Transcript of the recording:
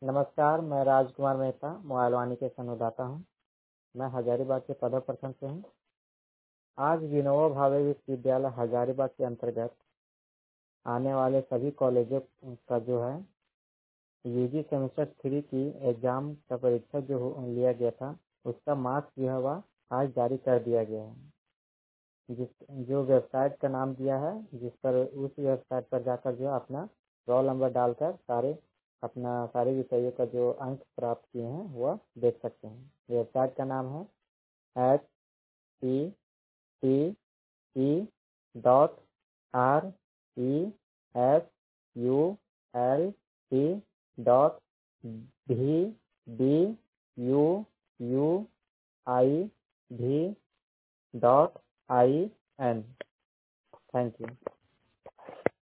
नमस्कार, मैं राजकुमार मेहता मोबाइल वाणी के संवाददाता हूँ। मैं हजारीबाग के पदम प्रखंड से हूँ। आज विनोबा भावे विश्वविद्यालय हजारीबाग के अंतर्गत आने वाले सभी कॉलेजों का जो है यूजी सेमेस्टर 3 की एग्जाम का परीक्षा जो लिया गया था उसका मार्क्स जो है वह आज जारी कर दिया गया है। जो वेबसाइट का नाम दिया है जिस पर उस वेबसाइट पर जाकर जो अपना रोल नंबर डालकर सारे विषयों का जो अंक प्राप्त किए हैं वह देख सकते हैं। वेबसाइट का नाम है HTTPS.RESULT.VDUIV.IN। Thank you.